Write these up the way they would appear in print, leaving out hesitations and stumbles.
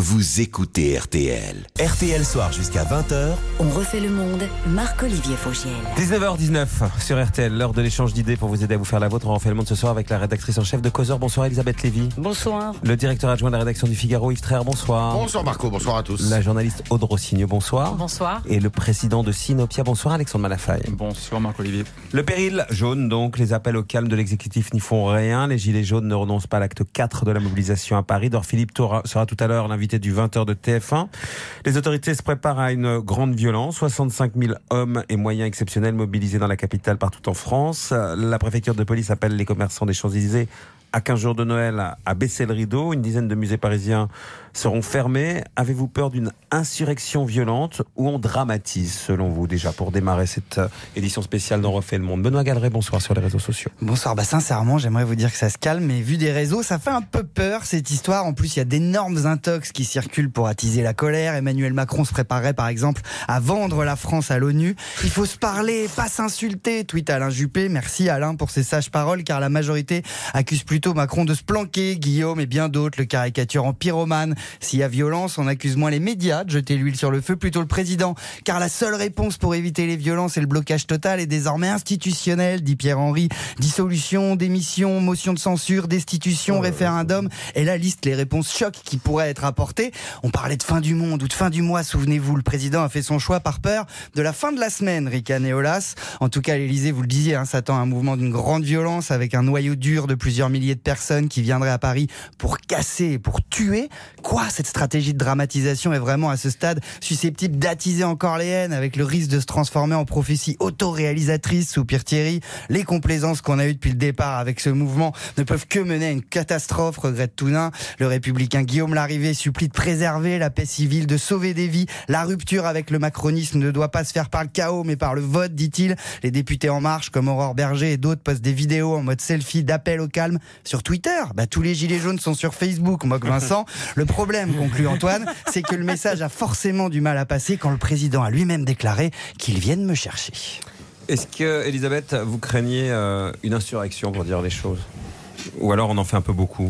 vous écoutez RTL. RTL Soir jusqu'à 20h. On refait le monde, Marc-Olivier Fogiel. 19h19 sur RTL, l'heure de l'échange d'idées pour vous aider à vous faire la vôtre. On refait le monde ce soir avec la rédactrice en chef de Causeur. Bonsoir Elisabeth Lévy. Bonsoir. Le directeur adjoint de la rédaction du Figaro, Yves Traire. Bonsoir. Bonsoir Marco, bonsoir à tous. La journaliste Aude Rossignol. Bonsoir. Bonsoir. Et le président de Sinopia. Bonsoir Alexandre Malafaye. Bonsoir Marc-Olivier. Le péril jaune, donc, les appels au calme de l'exécutif n'y font rien. Les gilets jaunes ne renoncent pas à l'acte 4 de la mobilisation à Paris. Dore Philippe sera tout à l'heure l'invité du 20h de TF1. Les autorités se préparent à une grande violence. 65 000 hommes et moyens exceptionnels mobilisés dans la capitale partout en France. La préfecture de police appelle les commerçants des Champs-Élysées à 15 jours de Noël à baisser le rideau. Une dizaine de musées parisiens seront fermés. Avez-vous peur d'une insurrection violente ou on dramatise, selon vous, déjà, pour démarrer cette édition spéciale d'On refait le monde? Benoît Galeret, bonsoir sur les réseaux sociaux. Bonsoir, sincèrement, j'aimerais vous dire que ça se calme, mais vu des réseaux, ça fait un peu peur, cette histoire. En plus, il y a d'énormes intox qui circulent pour attiser la colère. Emmanuel Macron se préparerait, par exemple, à vendre la France à l'ONU. Il faut se parler, pas s'insulter, tweet Alain Juppé. Merci Alain pour ces sages paroles, car la majorité accuse plutôt Macron de se planquer. Guillaume et bien d'autres le caricaturent en pyromane. S'il y a violence, on accuse moins les médias de jeter l'huile sur le feu, plutôt le président. Car la seule réponse pour éviter les violences et le blocage total est désormais institutionnel, dit Pierre-Henry. Dissolution, démission, motion de censure, destitution, référendum. Et la liste, les réponses chocs qui pourraient être apportées. On parlait de fin du monde ou de fin du mois, souvenez-vous. Le président a fait son choix par peur de la fin de la semaine, ricanait Olas. En tout cas, l'Élysée, vous le disiez, s'attend à un mouvement d'une grande violence avec un noyau dur de plusieurs milliers de personnes qui viendraient à Paris pour casser et pour tuer. Quoi, cette stratégie de dramatisation est vraiment à ce stade susceptible d'attiser encore les haines, avec le risque de se transformer en prophétie auto-réalisatrice, soupire Thierry. Les complaisances qu'on a eues depuis le départ avec ce mouvement ne peuvent que mener à une catastrophe, regrette Tounin. Le républicain Guillaume Larrivé supplie de préserver la paix civile, de sauver des vies. La rupture avec le macronisme ne doit pas se faire par le chaos, mais par le vote, dit-il. Les députés En Marche, comme Aurore Berger et d'autres, postent des vidéos en mode selfie d'appel au calme sur Twitter. Tous les gilets jaunes sont sur Facebook, moque Vincent. Le problème, conclut Antoine, c'est que le message a forcément du mal à passer quand le président a lui-même déclaré qu'il vienne me chercher. Est-ce que, Elisabeth, vous craignez une insurrection, pour dire les choses? Ou alors on en fait un peu beaucoup?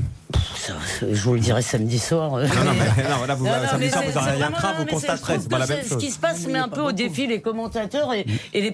Je vous le dirai samedi soir. Non, samedi soir, vous aurez rien craint, vous constaterez, c'est pas la même chose. Ce qui se passe met un peu au défi les commentateurs et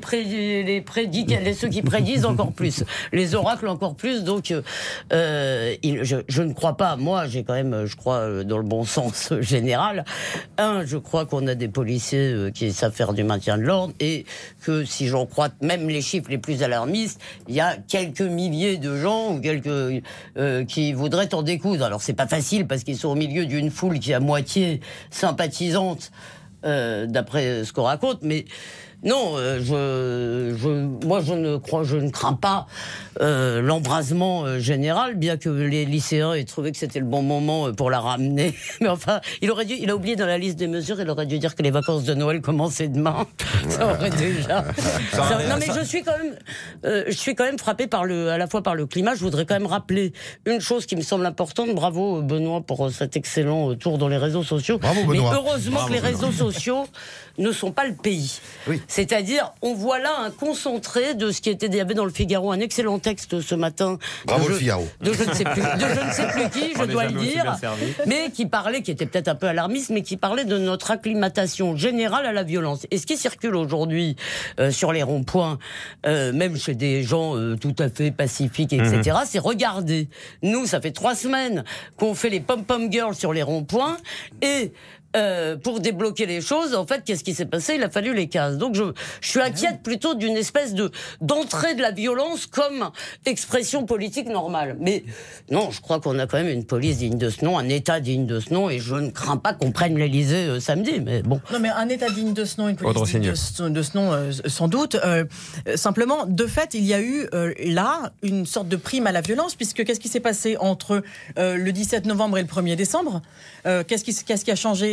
ceux qui prédisent encore plus, les oracles encore plus. Donc, je ne crois pas. Moi, j'ai quand même, je crois dans le bon sens général. Je crois qu'on a des policiers qui savent faire du maintien de l'ordre et que si j'en crois même les chiffres les plus alarmistes, il y a quelques milliers de gens ou quelques qui voudraient en découdre. Alors c'est pas facile parce qu'ils sont au milieu d'une foule qui est à moitié sympathisante d'après ce qu'on raconte, mais non, moi je ne crains pas l'embrasement général, bien que les lycéens aient trouvé que c'était le bon moment pour la ramener. Mais enfin, il a oublié dans la liste des mesures, il aurait dû dire que les vacances de Noël commençaient demain. Ça aurait déjà. Non mais je suis quand même frappée à la fois par le climat. Je voudrais quand même rappeler une chose qui me semble importante. Bravo Benoît pour cet excellent tour dans les réseaux sociaux. Bravo, Benoît. Mais heureusement que les réseaux sociaux ne sont pas le pays. Oui. C'est-à-dire, on voit là un concentré de ce qui était. Il y avait dans le Figaro un excellent texte ce matin. Bravo le Figaro. De je ne sais plus qui, je dois le dire, mais qui était peut-être un peu alarmiste, mais qui parlait de notre acclimatation générale à la violence. Et ce qui circule aujourd'hui sur les ronds-points, même chez des gens tout à fait pacifiques, etc., c'est regardez. Nous, ça fait 3 semaines qu'on fait les pom-pom girls sur les ronds-points et pour débloquer les choses, en fait, qu'est-ce qui s'est passé? Il a fallu les cases. Donc je suis inquiète plutôt d'une espèce d'entrée de la violence comme expression politique normale. Mais non, je crois qu'on a quand même une police digne de ce nom, un État digne de ce nom, et je ne crains pas qu'on prenne l'Élysée samedi. Mais bon. Non, mais un État digne de ce nom, une police digne de ce nom, sans doute. Simplement, de fait, il y a eu là une sorte de prime à la violence, puisque qu'est-ce qui s'est passé entre le 17 novembre et le 1er décembre? Qu'est-ce qui a changé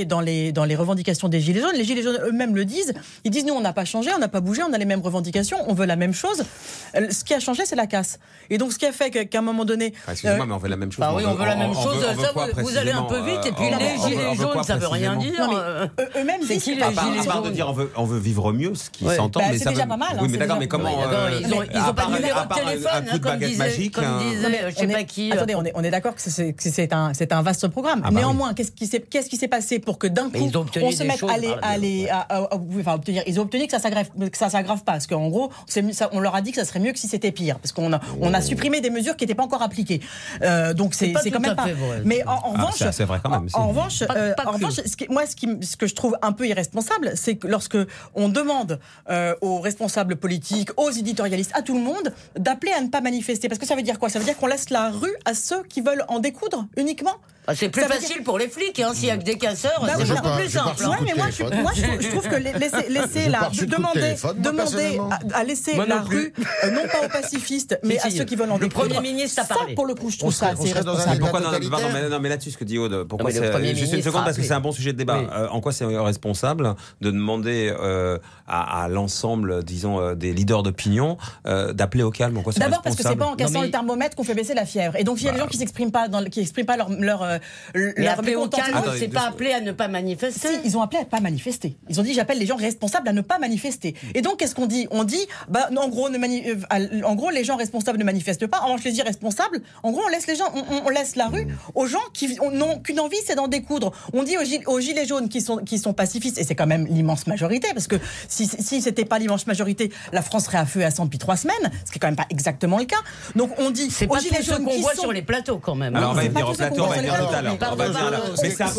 dans les revendications des Gilets jaunes. Les Gilets jaunes eux-mêmes le disent. Ils disent, nous, on n'a pas changé, on n'a pas bougé, on a les mêmes revendications, on veut la même chose. Ce qui a changé, c'est la casse. Et donc, ce qui a fait qu'à un moment donné... Excusez-moi, mais on veut la même chose. Oui, on veut la même chose. Vous allez un peu vite. Et puis les Gilets jaunes, ça veut rien dire. Eux-mêmes disent qui les Gilets jaunes de dire on veut vivre mieux, ce qui s'entend. Mais c'est déjà pas mal. Oui, mais d'accord, mais comment... Ils n'ont pas de numéro de téléphone, comme disait, je sais pas qui... Attendez, on est d'accord que c'est un vaste programme. Néanmoins, qu'est-ce qui s'est passé pour que d'un coup, on se mette à obtenir... Ils ont obtenu que ça s'aggrave pas. Parce qu'en gros, on leur a dit que ça serait mieux que si c'était pire. Parce qu'on a supprimé des mesures qui n'étaient pas encore appliquées. Donc c'est quand même pas... Mais en revanche... C'est vrai quand même. En revanche, ce que je trouve un peu irresponsable, c'est que lorsque on demande aux responsables politiques, aux éditorialistes, à tout le monde, d'appeler à ne pas manifester. Parce que ça veut dire quoi? Ça veut dire qu'on laisse la rue à ceux qui veulent en découdre uniquement? C'est plus facile pour les flics, s'il n'y a que des casseurs, c'est beaucoup plus simple. Ouais, mais moi, je trouve que laisser la demander à laisser la rue, non pas aux pacifistes, mais à ceux qui veulent en découdre. Le Premier ministre a parlé. Ça, pour le coup, je trouve ça assez irresponsable. Pourquoi non, mais là-dessus, ce que dit Aude, pourquoi c'est juste une seconde, parce que c'est un bon sujet de débat. En quoi c'est irresponsable de demander à l'ensemble, disons, des leaders d'opinion d'appeler au calme? En quoi c'est D'abord parce que c'est pas en cassant le thermomètre qu'on fait baisser la fièvre. Et donc, il y a des gens qui s'expriment pas leur appeler au calme, c'est pas appelé à ne pas manifester. Si, ils ont appelé à ne pas manifester. Ils ont dit, j'appelle les gens responsables à ne pas manifester. Et donc, qu'est-ce qu'on dit? On dit, en gros, les gens responsables ne manifestent pas. En revanche, les irresponsables, en gros, on laisse la rue aux gens qui n'ont qu'une envie, c'est d'en découdre. On dit aux gilets jaunes qui sont pacifistes, et c'est quand même l'immense majorité, parce que si c'était pas l'immense majorité, la France serait à feu et à sang depuis 3 semaines, ce qui est quand même pas exactement le cas. Donc, on dit aux gilets jaunes qu'on voit sur les plateaux quand même. Alors, on va y venir au plateau, on va y venir tout à l'heure. Mais c'est un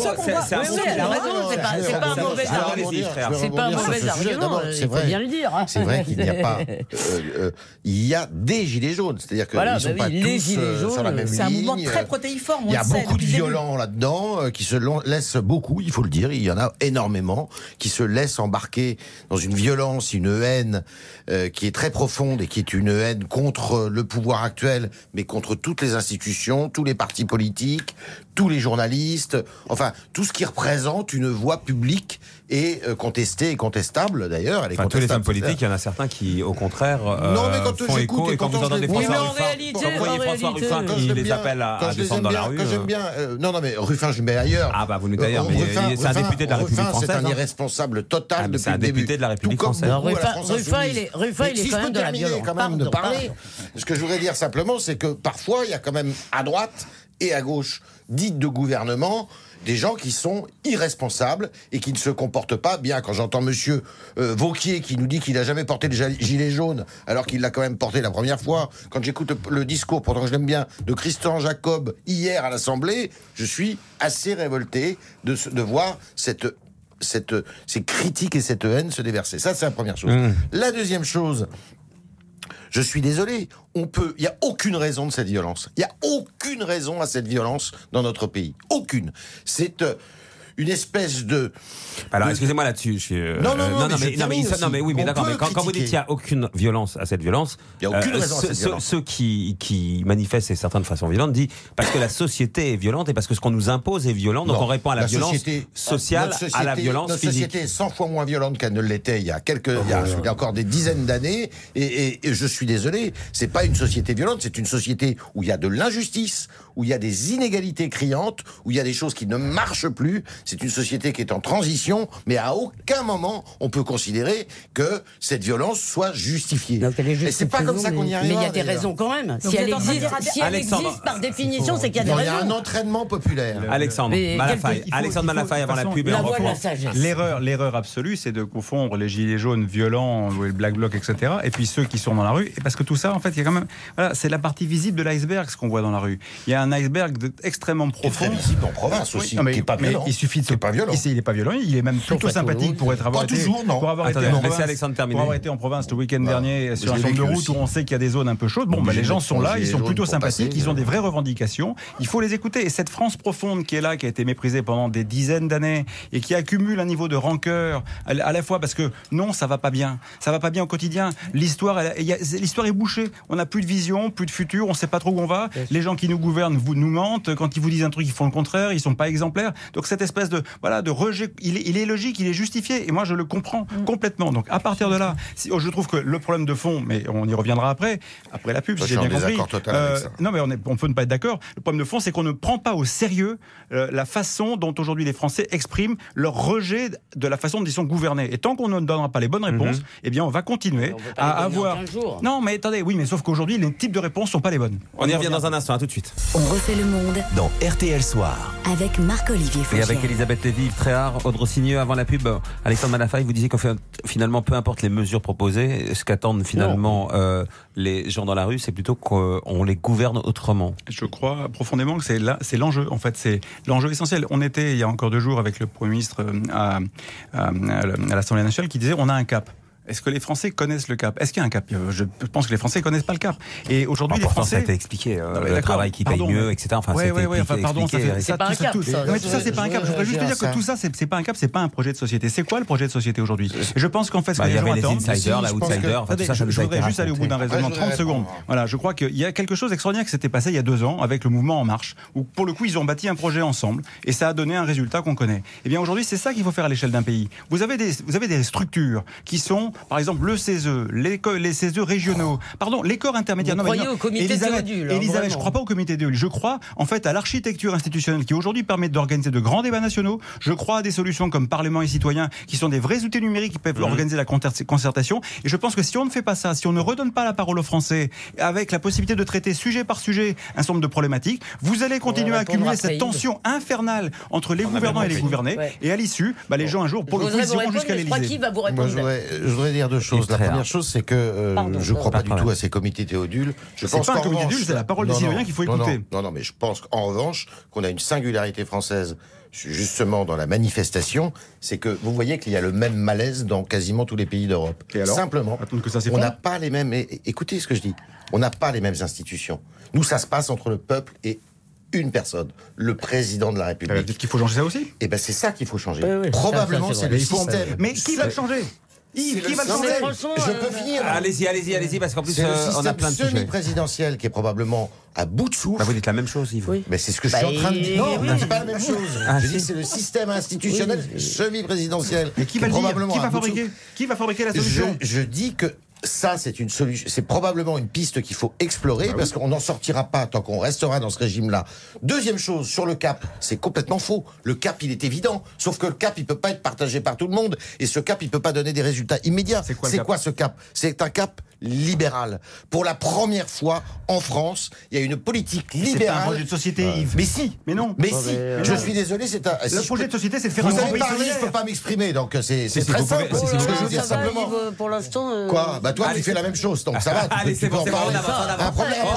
mauvais argument. C'est pas un mauvais argument, il faut bien le dire. C'est vrai qu'il n'y a pas... Il y a des gilets jaunes, c'est-à-dire qu'ils ne sont pas tous sur la même ligne. C'est un mouvement très protéiforme. Il y a beaucoup de violents là-dedans qui se laissent beaucoup, il faut le dire, il y en a énormément, qui se laissent embarquer dans une violence, une haine qui est très profonde et qui est une haine contre le pouvoir actuel, mais contre toutes les institutions, tous les partis politiques, tous les journalistes, enfin tout ce qui représente une voix publique et contestée et contestable d'ailleurs. Elle est tous les hommes politiques, il y en a certains qui au contraire font écho, et quand vous entendez François Ruffin qui les appelle à descendre dans la rue. J'aime bien. Non mais Ruffin je le mets ailleurs. Ah bah vous le mettez ailleurs, mais c'est un député de la République française. C'est un irresponsable total depuis le début. C'est un député de la République française. Ruffin il est quand même de la violence. Quand même de parler. Ce que je voudrais dire simplement, c'est que parfois il y a quand même à droite et à gauche, dites de gouvernement, des gens qui sont irresponsables et qui ne se comportent pas bien. Quand j'entends monsieur Wauquiez qui nous dit qu'il n'a jamais porté le gilet jaune alors qu'il l'a quand même porté la première fois, quand j'écoute le discours, pourtant je l'aime bien, de Christian Jacob hier à l'Assemblée, je suis assez révolté de voir ces critiques et cette haine se déverser. Ça, c'est la première chose. La deuxième chose, je suis désolé, il n'y a aucune raison de cette violence. Il n'y a aucune raison à cette violence dans notre pays. Aucune. C'est une espèce de... Alors, excusez-moi là-dessus. Mais oui, mais d'accord. Mais quand vous dites qu'il n'y a aucune violence à cette violence, il n'y a aucune raison à cette violence. Ceux qui manifestent, et certains de façon violente, disent parce que la société est violente et parce que ce qu'on nous impose est violent, donc on répond à la violence sociale, à la violence physique. Notre société est 100 fois moins violente qu'elle ne l'était il y a encore des dizaines d'années, et je suis désolé, c'est pas une société violente, c'est une société où il y a de l'injustice, où il y a des inégalités criantes, où il y a des choses qui ne marchent plus. C'est une société qui est en transition, mais à aucun moment on peut considérer que cette violence soit justifiée. Et c'est pas comme ça qu'on y arrive. Mais il y a des raisons quand même. Si elle existe par définition, c'est qu'il y a des raisons. Il y a un entraînement populaire. Alexandre Malafaille avant la pub. L'erreur absolue, c'est de confondre les gilets jaunes violents, le Black Bloc, etc., et puis ceux qui sont dans la rue. Et parce que tout ça, en fait, il y a quand même, c'est la partie visible de l'iceberg, ce qu'on voit dans la rue. Il y a un iceberg extrêmement profond. Très visible en province aussi, qui n'est pas violent. Il suffit de pas violent. Il n'est pas violent, il est même plutôt sympathique pour avoir été en province le week-end dernier sur un centre de route où on sait qu'il y a des zones un peu chaudes. Bon, les gens sont là, ils sont plutôt sympathiques, ils ont des vraies revendications. Il faut les écouter. Et cette France profonde qui est là, qui a été méprisée pendant des dizaines d'années et qui accumule un niveau de rancœur à la fois parce que non, ça va pas bien au quotidien. L'histoire est bouchée. On n'a plus de vision, plus de futur, on sait pas trop où on va. Les gens qui nous gouvernent nous mentent. Quand ils vous disent un truc, ils font le contraire. Ils sont pas exemplaires. Donc cette espèce espèce de rejet. Il est logique, il est justifié, et moi je le comprends complètement. Donc à partir de là, je trouve que le problème de fond, mais on y reviendra après la pub, si j'ai bien compris. Non, mais on peut ne pas être d'accord. Le problème de fond, c'est qu'on ne prend pas au sérieux la façon dont aujourd'hui les Français expriment leur rejet de la façon dont ils sont gouvernés. Et tant qu'on ne donnera pas les bonnes réponses, eh bien on va continuer à avoir. Non, mais attendez, oui, mais sauf qu'aujourd'hui les types de réponses sont pas les bonnes. On y revient dans un instant, à tout de suite. On refait le monde dans RTL Soir avec Marc-Olivier Fauchier. Et avec Elisabeth Lévy, Yves Tréhard, Aude Rossigneux. Avant la pub, Alexandre Malafaille, vous disiez finalement, peu importe les mesures proposées, ce qu'attendent finalement les gens dans la rue, c'est plutôt qu'on les gouverne autrement. Je crois profondément que c'est l'enjeu. En fait, c'est l'enjeu essentiel. On était il y a encore 2 jours avec le Premier ministre à l'Assemblée nationale qui disait on a un cap. Est-ce que les Français connaissent le cap ? Est-ce qu'il y a un cap ? Je pense que les Français ne connaissent pas le cap. Et aujourd'hui, les Français... ça a été expliqué, le travail qui paye mieux, etc. Enfin, c'est pas un cap, ça. Non, mais tout ça, c'est pas un cap. Je voudrais juste dire que tout ça, c'est pas un cap, c'est pas un projet de société. C'est quoi le projet de société aujourd'hui ? Je pense qu'en fait, ce que les gens attendent... Il y avait les insiders, la outsider, tout ça, je voudrais juste aller au bout d'un raisonnement, 30 secondes. Voilà, je crois qu'il y a quelque chose d'extraordinaire qui s'était passé il y a 2 ans avec le mouvement En Marche, où pour le coup, ils ont bâti un projet ensemble, et ça a donné un résultat qu'on connaît. Et bien aujourd'hui, c'est ça qu'il faut faire à l'échelle d'un pays. Vous avez des structures qui sont, par exemple, le CESE, les CESE régionaux, les corps intermédiaires. Vous croyez au comité Théodule ? Elisabeth, je ne crois pas au comité Théodule. Je crois en fait à l'architecture institutionnelle qui aujourd'hui permet d'organiser de grands débats nationaux. Je crois à des solutions comme Parlement et Citoyens qui sont des vrais outils numériques qui peuvent organiser la concertation. Et je pense que si on ne fait pas ça, si on ne redonne pas la parole aux Français avec la possibilité de traiter sujet par sujet un certain nombre de problématiques, vous allez continuer à accumuler cette tension infernale entre les gouvernants et les gouvernés. Et à l'issue, les gens un jour, pour le coup, ils iront jusqu'à l'Élysée. Je voudrais dire 2 choses. La première chose, c'est que je ne crois pas du tout à ces comités Théodule. C'est pas un comité Théodule, c'est la parole des citoyens qu'il faut écouter. Non, mais je pense qu'en revanche, qu'on a une singularité française, justement dans la manifestation, c'est que vous voyez qu'il y a le même malaise dans quasiment tous les pays d'Europe. Simplement, on n'a pas les mêmes... Écoutez ce que je dis. On n'a pas les mêmes institutions. Nous, ça se passe entre le peuple et une personne, le président de la République. Peut-être qu'il faut changer ça aussi. Eh bien, c'est ça qu'il faut changer. Probablement, c'est le système. Mais qui va le changer ? Yves, qui va le changer ? Je peux finir. Allez-y, parce qu'en plus, c'est le on a plein de système semi-présidentiel qui est probablement à bout de souffle. Vous dites la même chose, Yves. Oui. Mais c'est ce que je suis en train de dire. Non, c'est pas la même chose. Je dis c'est le système institutionnel semi-présidentiel. Mais qui va le dire ? Qui va fabriquer la solution ? Je dis que ça, c'est une solution. C'est probablement une piste qu'il faut explorer parce qu'on n'en sortira pas tant qu'on restera dans ce régime-là. Deuxième chose, sur le cap, c'est complètement faux. Le cap, il est évident. Sauf que le cap, il peut pas être partagé par tout le monde. Et ce cap, il peut pas donner des résultats immédiats. C'est quoi ce cap ? C'est un cap libéral. Pour la première fois en France, il y a une politique libérale. C'est un projet de société, Yves. Mais si. Mais non. Mais si. Je suis désolé, c'est un... Le projet de société, c'est de faire un grand pays solidaire. Je peux pas m'exprimer, donc c'est très simple. Ce que je veux dire simplement. Pour l'instant... Quoi ? Toi, tu fais la même chose, donc ça va. Allez, c'est bon, un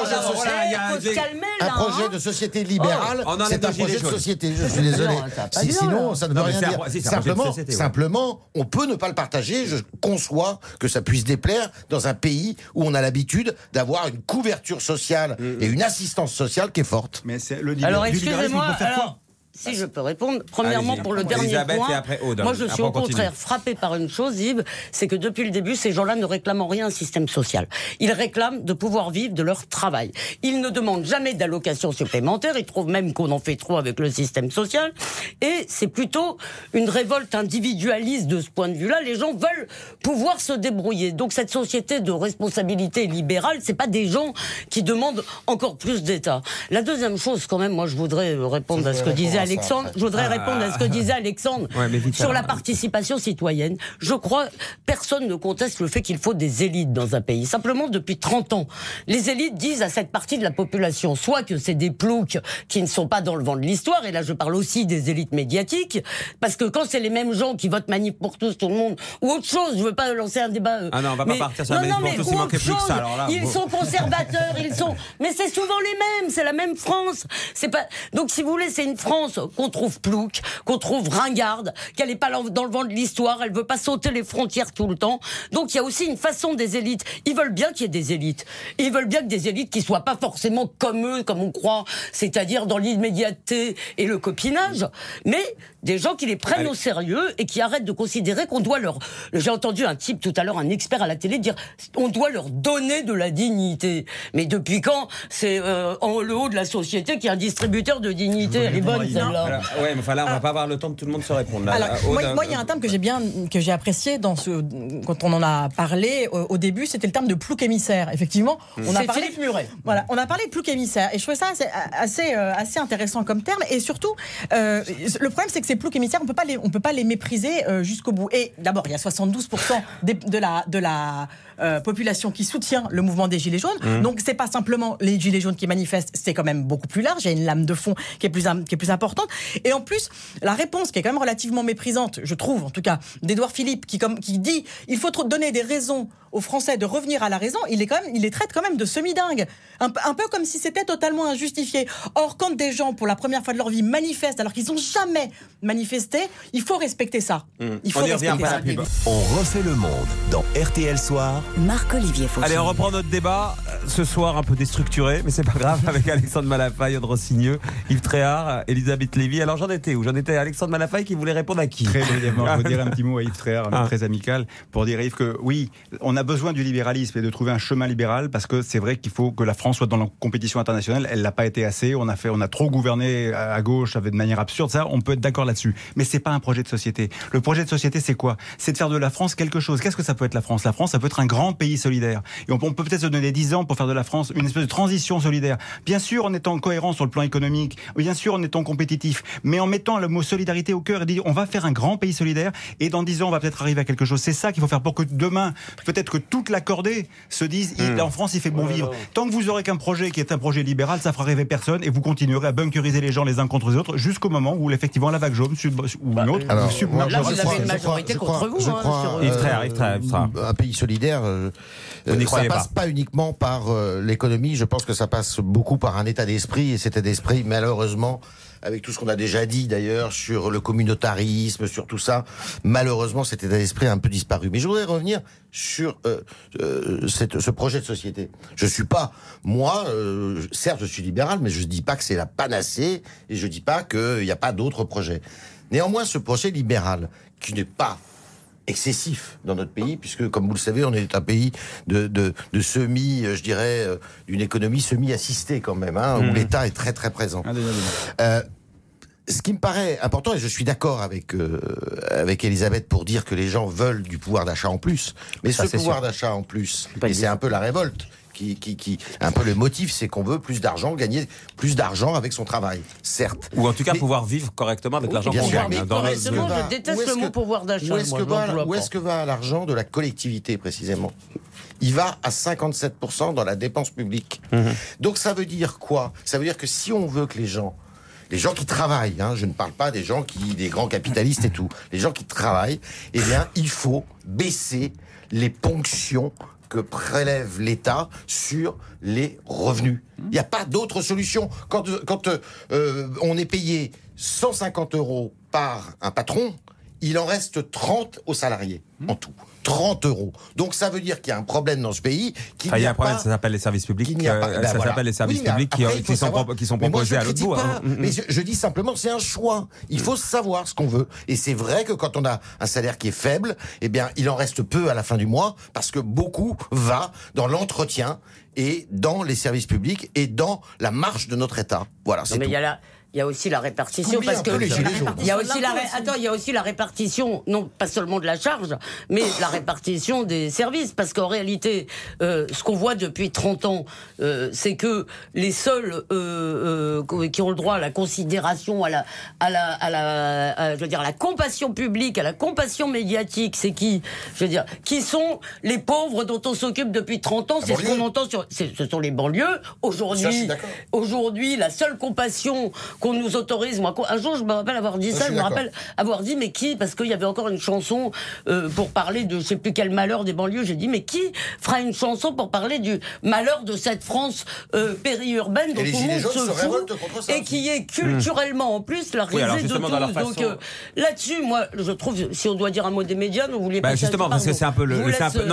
projet de société libérale, c'est un projet de société. Je suis désolé. Sinon, ça ne veut rien dire. Simplement, on peut ne pas le partager. Je conçois que ça puisse déplaire dans un pays où on a l'habitude d'avoir une couverture sociale et une assistance sociale qui est forte. Mais c'est alors, excusez-moi, si je peux répondre. Premièrement, pour le dernier point, moi je suis au contraire frappé par une chose, Yves, c'est que depuis le début, ces gens-là ne réclament en rien un système social. Ils réclament de pouvoir vivre de leur travail. Ils ne demandent jamais d'allocations supplémentaires, ils trouvent même qu'on en fait trop avec le système social, et c'est plutôt une révolte individualiste de ce point de vue-là. Les gens veulent pouvoir se débrouiller. Donc cette société de responsabilité libérale, c'est pas des gens qui demandent encore plus d'État. La deuxième chose, quand même, moi je voudrais répondre à ce que disait Alexandre, je voudrais répondre à ce que disait Alexandre sur la participation citoyenne. Je crois personne ne conteste le fait qu'il faut des élites dans un pays. Simplement, depuis 30 ans, les élites disent à cette partie de la population soit que c'est des ploucs qui ne sont pas dans le vent de l'histoire, et là je parle aussi des élites médiatiques, parce que quand c'est les mêmes gens qui votent Manif pour tous, tout le monde, ou autre chose, je veux pas lancer un débat... Ah non, on va pas partir sur la Manif pour tous, il manquait plus que ça. Alors là, ils sont conservateurs, mais c'est souvent les mêmes, c'est la même France. C'est pas... Donc si vous voulez, c'est une France qu'on trouve plouc, qu'on trouve ringarde, qu'elle n'est pas dans le vent de l'histoire, elle veut pas sauter les frontières tout le temps. Donc il y a aussi une façon des élites. Ils veulent bien qu'il y ait des élites. Et ils veulent bien que des élites qui soient pas forcément comme eux, comme on croit, c'est-à-dire dans l'immédiateté et le copinage, mais des gens qui les prennent au sérieux et qui arrêtent de considérer qu'on doit leur... J'ai entendu un type tout à l'heure, un expert à la télé, dire on doit leur donner de la dignité. Mais depuis quand c'est en le haut de la société qu'il y a un distributeur de dignité? Elle est bonne celle-là. Ouais, mais enfin là, on va pas avoir le temps que tout le monde se réponde. Là, moi, il y a un terme que j'ai apprécié quand on en a parlé au début, c'était le terme de plouc émissaire. Effectivement, on a parlé Philippe Muret. Voilà, on a parlé de plouc émissaire et je trouvais ça assez intéressant comme terme. Et surtout, le problème c'est que ces ploucs émissaires, on peut pas les mépriser jusqu'au bout. Et d'abord, il y a 72% de la population qui soutient le mouvement des Gilets jaunes. Donc c'est pas simplement les Gilets jaunes qui manifestent, c'est quand même beaucoup plus large. Il y a une lame de fond qui est plus importante. Et en plus, la réponse qui est quand même relativement méprisante, je trouve en tout cas, d'Édouard Philippe qui dit il faut donner des raisons aux Français de revenir à la raison, il les traite quand même de semi-dingues. Un peu comme si c'était totalement injustifié. Or, quand des gens, pour la première fois de leur vie, manifestent alors qu'ils n'ont jamais manifesté, il faut respecter ça. Il faut respecter ça. On refait le monde dans RTL Soir. Marc-Olivier Fauchon. Allez, on reprend notre débat ce soir un peu déstructuré, mais c'est pas grave, avec Alexandre Malafaye, Audre Rossigneux, Yves Tréhard, Elisabeth Lévy. Alors j'en étais où? J'en étais à Alexandre Malafaye qui voulait répondre à qui? Très brièvement, je veux dire un petit mot à Yves Tréhard, très amical, pour dire Yves que oui, on a besoin du libéralisme et de trouver un chemin libéral, parce que c'est vrai qu'il faut que la France soit dans la compétition internationale. Elle l'a pas été assez. On a trop gouverné à gauche de manière absurde. Ça, on peut être d'accord là-dessus. Mais c'est pas un projet de société. Le projet de société, c'est quoi? C'est de faire de la France quelque chose. Qu'est-ce que ça peut être la France? La France, ça peut être un grand pays solidaire. Et on peut peut-être se donner 10 ans pour faire de la France une espèce de transition solidaire. Bien sûr, en étant cohérent sur le plan économique. Bien sûr, en étant compétitif. Mais en mettant le mot solidarité au cœur et dire on va faire un grand pays solidaire. Et dans 10 ans, on va peut-être arriver à quelque chose. C'est ça qu'il faut faire pour que demain, peut-être que toute la cordée se dise en France, il fait bon vivre. Tant que vous aurez qu'un projet qui est un projet libéral, ça fera rêver personne et vous continuerez à bunkeriser les gens les uns contre les autres jusqu'au moment où effectivement la vague jaune ou une autre là, vous avez une majorité contre vous. Yves Tréhard. Un pays solidaire, ça passe pas uniquement par l'économie. Je pense que ça passe beaucoup par un état d'esprit, et cet état d'esprit, malheureusement, avec tout ce qu'on a déjà dit d'ailleurs sur le communautarisme, sur tout ça, malheureusement cet état d'esprit a un peu disparu. Mais je voudrais revenir sur ce projet de société. Je suis pas, moi, certes je suis libéral, mais je dis pas que c'est la panacée, et je dis pas qu'il n'y a pas d'autres projets. Néanmoins, ce projet libéral, qui n'est pas excessif dans notre pays, puisque, comme vous le savez, on est un pays de semi, je dirais, d'une économie semi-assistée quand même, où l'État est très très présent. Ce qui me paraît important, et je suis d'accord avec Elisabeth pour dire que les gens veulent du pouvoir d'achat en plus, mais ça, ce pouvoir d'achat en plus, et c'est un peu la révolte, qui un peu le motif, c'est qu'on veut plus d'argent, gagner plus d'argent avec son travail, certes. Ou en tout cas pouvoir vivre correctement avec l'argent qu'on gagne. Je déteste le mot pouvoir d'achat. Où est-ce que va l'argent de la collectivité précisément? Il va à 57% dans la dépense publique. Donc ça veut dire quoi? Ça veut dire que si on veut que les gens qui travaillent, je ne parle pas des grands capitalistes et tout, les gens qui travaillent, eh bien, il faut baisser les ponctions que prélève l'État sur les revenus. Il n'y a pas d'autre solution. Quand on est payé 150 € par un patron, il en reste 30 aux salariés, en tout. 30 €. Donc ça veut dire qu'il y a un problème dans ce pays. Il y a un problème, ça s'appelle les services publics. S'appelle les services publics qui sont proposés à l'autre bout. Mais je dis simplement, c'est un choix. Il faut savoir ce qu'on veut. Et c'est vrai que quand on a un salaire qui est faible, eh bien, il en reste peu à la fin du mois, parce que beaucoup va dans l'entretien et dans les services publics et dans la marche de notre État. Voilà, c'est tout. Il y a aussi la répartition, parce que il y a aussi la répartition, non pas seulement de la charge, mais la répartition des services, parce qu'en réalité, ce qu'on voit depuis 30 ans, c'est que les seuls qui ont le droit à la considération, à la compassion publique, à la compassion médiatique, c'est qui? Je veux dire, qui sont les pauvres dont on s'occupe depuis 30 ans? C'est ce qu'on entend ce sont les banlieues. Aujourd'hui, la seule compassion qu'on nous autorise, moi, un jour je me rappelle avoir dit ça, je me rappelle avoir dit mais qui, parce qu'il y avait encore une chanson pour parler de je sais plus quel malheur des banlieues, j'ai dit mais qui fera une chanson pour parler du malheur de cette France périurbaine dont tout le monde se fout et qui est culturellement en plus la risée de tous. Donc là-dessus, moi je trouve, si on doit dire un mot des médias, vous vouliez pas justement, parce que c'est un peu le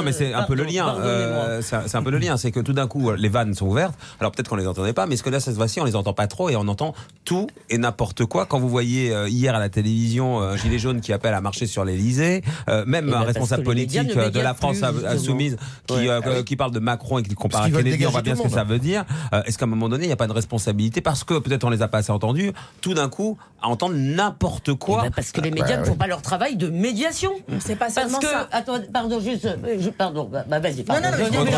lien, c'est un peu le lien, c'est que tout d'un coup les vannes sont ouvertes, alors peut-être qu'on les entendait pas, mais ce que là cette fois-ci on les entend pas trop et on entend tout tout et n'importe quoi. Quand vous voyez hier à la télévision un gilet jaune qui appelle à marcher sur l'Elysée, même un responsable politique de la France insoumise qui parle de Macron et qui compare à Kennedy, on voit bien ce que ça veut dire. Est-ce qu'à un moment donné, il n'y a pas de responsabilité parce que peut-être on les a pas assez entendus, tout d'un coup, à entendre n'importe quoi. Parce que les médias ne font pas leur travail de médiation. C'est pas seulement ça. Attends, pardon, juste. Pardon, vas-y, pardon.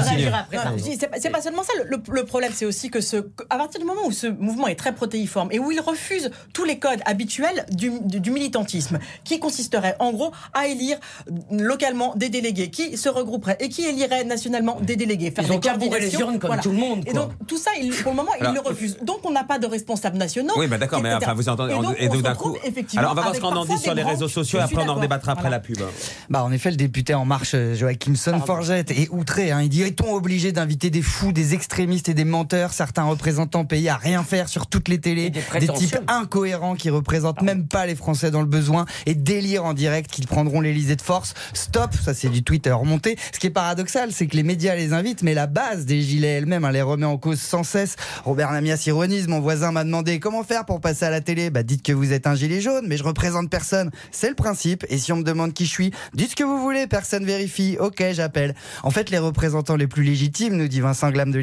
C'est pas seulement ça. Le problème, c'est aussi que à partir du moment où ce mouvement est très protéiforme et où il refuse tous les codes habituels du militantisme, qui consisterait en gros à élire localement des délégués, qui se regrouperaient et qui éliraient nationalement des délégués. Ils ont carburé les urnes comme tout le monde. Et donc tout ça, pour le moment, ils le refusent. Donc on n'a pas de responsables nationaux. Oui, mais d'accord, mais enfin vous entendez. Et donc d'un coup, alors on va voir ce qu'on en dit sur les réseaux sociaux et après on en débattra après la pub. En effet, le député En Marche, Joachim Son-Forget, est outré. Il dit: est-on obligé d'inviter des fous, des extrémistes et des menteurs, certains représentants payés à rien faire sur toutes les télés, des types incohérents qui représentent même pas les Français dans le besoin et délire en direct qu'ils prendront l'Elysée de force. Stop, ça c'est du tweet remonté. Ce qui est paradoxal, c'est que les médias les invitent, mais la base des gilets elle-même les remet en cause sans cesse. Robert Namias ironise: mon voisin m'a demandé comment faire pour passer à la télé. Dites que vous êtes un gilet jaune, mais je représente personne. C'est le principe. Et si on me demande qui je suis, dites ce que vous voulez, personne vérifie. Ok, j'appelle. En fait, les représentants les plus légitimes, nous dit Vincent Glade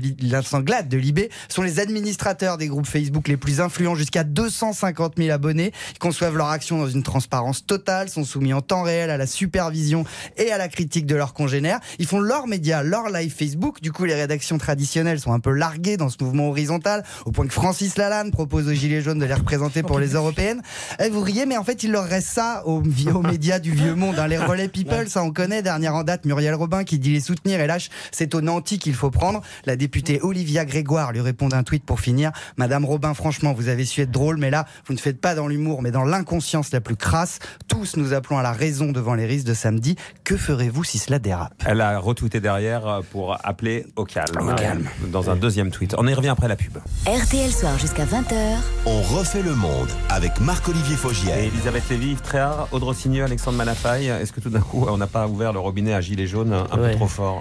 de Libé, sont les administrateurs des groupes Facebook les plus influents, jusqu'à 250 000 abonnés. Ils conçoivent leur action dans une transparence totale, sont soumis en temps réel à la supervision et à la critique de leurs congénères. Ils font leurs médias, leur live Facebook. Du coup, les rédactions traditionnelles sont un peu larguées dans ce mouvement horizontal, au point que Francis Lalanne propose aux Gilets jaunes de les représenter pour les européennes. Vous riez, mais en fait, il leur reste ça aux médias du vieux monde. Les relais people, ça on connaît. Dernière en date, Muriel Robin qui dit les soutenir et lâche: c'est au nanti qu'il faut prendre. La députée Olivia Grégoire lui répond d'un tweet pour finir: Madame Robin, franchement, vous avez su être drôle, mais là, vous ne faites pas dans l'humour, mais dans l'inconscience la plus crasse. Tous nous appelons à la raison devant les risques de samedi. Que ferez-vous si cela dérape? Elle a retweeté derrière pour appeler au calme. Dans un deuxième tweet. On y revient après la pub. RTL Soir jusqu'à 20h. On refait le monde avec Marc-Olivier Fogiel. Et Elisabeth Lévy, Yves Tréhard, Audre Signeux, Alexandre Malafaille. Est-ce que tout d'un coup, on n'a pas ouvert le robinet à gilets jaunes un peu trop fort?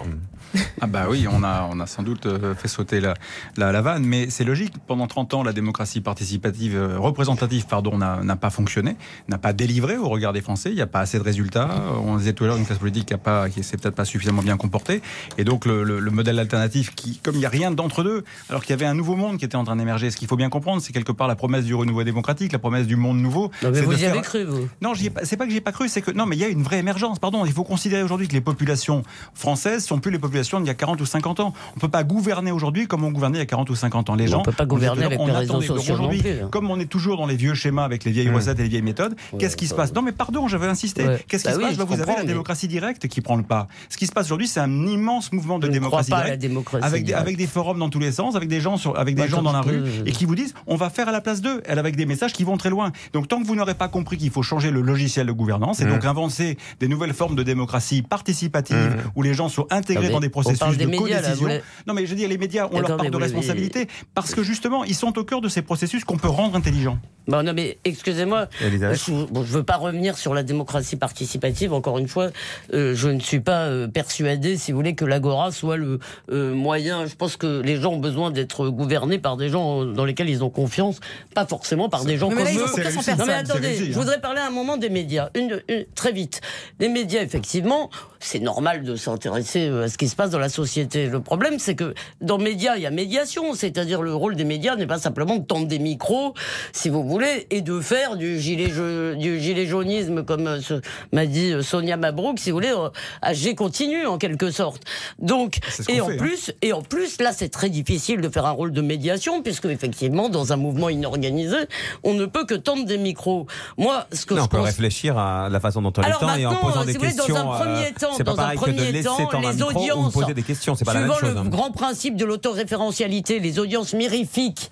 Oui, on a sans doute fait sauter la vanne, mais c'est logique. Pendant 30 ans, la démocratie représentative, n'a pas fonctionné, n'a pas délivré au regard des Français. Il n'y a pas assez de résultats. On disait tout à l'heure, une classe politique qui s'est peut-être pas suffisamment bien comportée. Et donc le modèle alternatif, comme il n'y a rien d'entre deux, alors qu'il y avait un nouveau monde qui était en train d'émerger. Ce qu'il faut bien comprendre, c'est quelque part la promesse du renouveau démocratique, la promesse du monde nouveau. Non, mais vous y avez cru, vous? Non, c'est pas que j'y ai pas cru, c'est que non, mais il y a une vraie émergence. Il faut considérer aujourd'hui que les populations françaises sont plus les populations d'il y a 40 ou 50 ans. On peut pas gouverner aujourd'hui comme on gouvernait il y a 40 ou 50 ans. Les gens, on peut pas gouverner avec les réseaux sociaux. Aujourd'hui, comme on est toujours dans les vieux schémas avec les vieilles recettes et les vieilles méthodes, qu'est-ce qui se passe? Non, mais pardon, je vais insister. Qu'est-ce qui se passe? Vous avez la démocratie directe qui prend le pas. Ce qui se passe aujourd'hui, c'est un immense mouvement de démocratie directe, avec des forums dans tous les sens, avec des gens dans la rue et qui vous disent on va faire à la place d'eux, avec des messages qui vont très loin. Donc tant que vous n'aurez pas compris qu'il faut changer le logiciel de gouvernance et donc inventer des nouvelles formes de démocratie participative où les gens sont intégrés dans des processus de codécision. Non, mais je dis, les médias ont leur part de responsabilité parce que justement, ils sont au cœur de ces processus qu'on peut rendre intelligents. Non, mais excusez-moi, je veux pas revenir sur la démocratie participative. Encore une fois, je ne suis pas persuadé, si vous voulez, que l'Agora soit le moyen. Je pense que les gens ont besoin d'être gouvernés par des gens dans lesquels ils ont confiance, pas forcément par des gens comme eux. Non, mais attendez, je voudrais parler un moment des médias, très vite. Les médias, effectivement, c'est normal de s'intéresser à ce qui se passe dans la société. Le problème, c'est que dans médias, il y a médiation, c'est-à-dire le rôle des médias n'est pas simplement de tendre des micros, si vous voulez, et de faire du gilet jaunisme, comme m'a dit Sonia Mabrouk, si vous voulez, à jet continu, en quelque sorte. Donc, et en plus, là, c'est très difficile de faire un rôle de médiation, puisque effectivement, dans un mouvement inorganisé, on ne peut que tendre des micros. Moi, on peut réfléchir à la façon dont on les tend et en posant des questions. Dans un premier temps, c'est pas pareil que de laisser tendre un micro ou poser des questions. C'est pas la même chose. Suivant le grand principe de l'autoréférentialité, les audiences mirifiques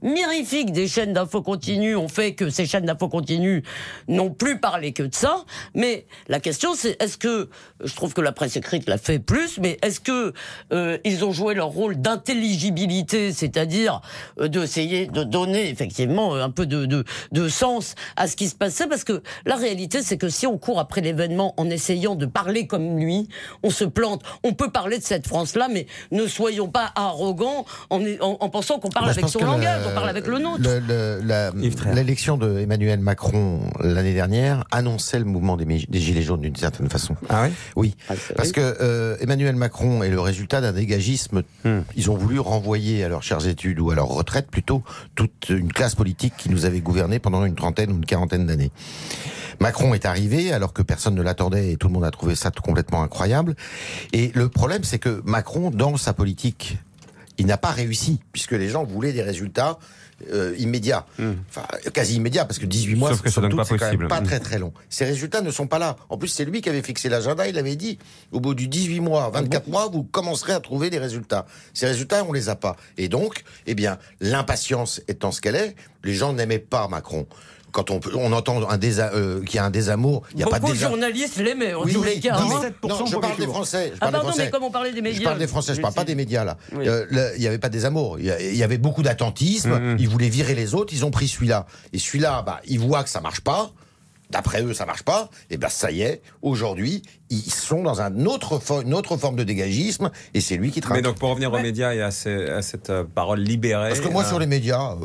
des chaînes d'info continue ont fait que ces chaînes d'info continue n'ont plus parlé que de ça. Mais la question, c'est est-ce que, je trouve que la presse écrite l'a fait plus, mais est-ce que ils ont joué leur rôle d'intelligibilité, c'est-à-dire d'essayer de donner effectivement un peu de sens à ce qui se passait, parce que la réalité, c'est que si on court après l'événement en essayant de parler comme lui, on se plante. On peut parler de cette France-là, mais ne soyons pas arrogants en pensant qu'on parle avec son langage. parle avec le nôtre. L'élection de Emmanuel Macron l'année dernière annonçait le mouvement des Gilets jaunes d'une certaine façon. Ah oui? Oui, parce que Emmanuel Macron est le résultat d'un dégagisme. Ils ont voulu renvoyer à leurs chères études ou à leur retraite plutôt toute une classe politique qui nous avait gouverné pendant une trentaine ou une quarantaine d'années. Macron est arrivé alors que personne ne l'attendait et tout le monde a trouvé ça complètement incroyable. Et le problème, c'est que Macron, dans sa politique, il n'a pas réussi, puisque les gens voulaient des résultats immédiats. Enfin, quasi immédiats, parce que 18 mois, sauf que ça donne pas c'est quand possible. même pas très très long. Ces résultats ne sont pas là. En plus, c'est lui qui avait fixé l'agenda, il avait dit, au bout du 18 mois, 24 mois, vous commencerez à trouver des résultats. Ces résultats, on les a pas. Et donc, eh bien, l'impatience étant ce qu'elle est, les gens n'aimaient pas Macron. Quand on entend qu'il y a un désamour, il n'y a pas de Beaucoup de journalistes l'aimaient, en tous les cas. Non, je parle des Français. Mais comme on parlait des médias. Je parle des Français, je parle pas des médias, là. Oui. Il n'y avait pas de désamour. Il y avait beaucoup d'attentisme. Ils voulaient virer les autres. Ils ont pris celui-là. Et celui-là, ils voient que ça marche pas. D'après eux, ça marche pas. Et ça y est. Aujourd'hui, ils sont dans une autre forme de dégagisme. Et c'est lui qui travaille. Mais donc, pour revenir aux médias et à cette parole libérée. Parce que moi, sur les médias.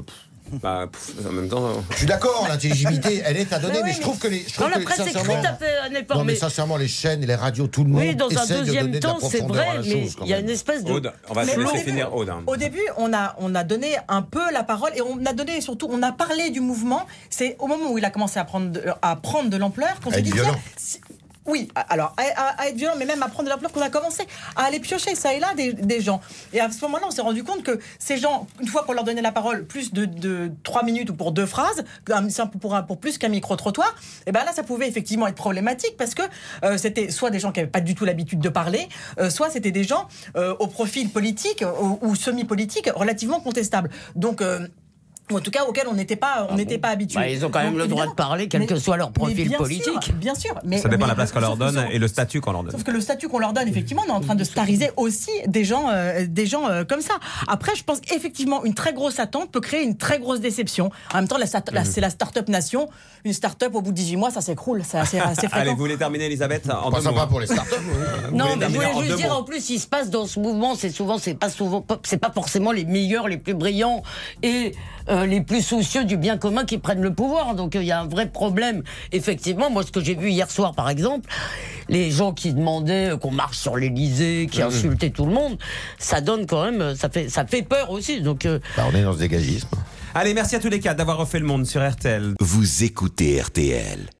En même temps, je suis d'accord, l'intelligibilité, elle est à donner, mais je trouve que la presse écrite a fait un effort. Non, mais sincèrement, les chaînes et les radios, tout le monde. Oui, dans un essaie deuxième de temps, c'est vrai, mais il y a une espèce de. Aude, on va se laisser finir Aude. Au début, on a donné un peu la parole et on a donné surtout, on a parlé du mouvement. C'est au moment où il a commencé à prendre de l'ampleur qu'on s'est dit. Oui, alors à être violent, mais même à prendre de l'ampleur qu'on a commencé à aller piocher ça et là des gens. Et à ce moment-là, on s'est rendu compte que ces gens, une fois qu'on leur donnait la parole plus de 3 minutes ou pour 2 phrases, pour plus qu'un micro-trottoir, et ben là, ça pouvait effectivement être problématique parce que c'était soit des gens qui n'avaient pas du tout l'habitude de parler, soit c'était des gens au profil politique ou semi-politique relativement contestable. Donc en tout cas, auquel on n'était pas habitué. Ils ont quand même le droit de parler, quel que soit leur profil politique. Bien sûr. Ça dépend de la place qu'on leur donne et le statut qu'on leur donne. Sauf que le statut qu'on leur donne, effectivement, on est en train de stariser aussi des gens comme ça. Après, je pense effectivement une très grosse attente peut créer une très grosse déception. En même temps, c'est la start-up nation. Une start-up, au bout de 18 mois, ça s'écroule. C'est assez fréquent. Allez, vous voulez terminer, Elisabeth? Pas sympa pour les start-up. Non, mais je voulais juste dire, en plus, il se passe dans ce mouvement, c'est pas forcément les meilleurs, les plus brillants et les plus soucieux du bien commun qui prennent le pouvoir. Donc il y a un vrai problème. Effectivement, moi ce que j'ai vu hier soir par exemple, les gens qui demandaient qu'on marche sur l'Élysée, qui insultaient tout le monde, ça donne quand même, ça fait peur aussi. Donc on est dans ce dégagisme. Allez, merci à tous les quatre d'avoir refait le monde sur RTL. Vous écoutez RTL.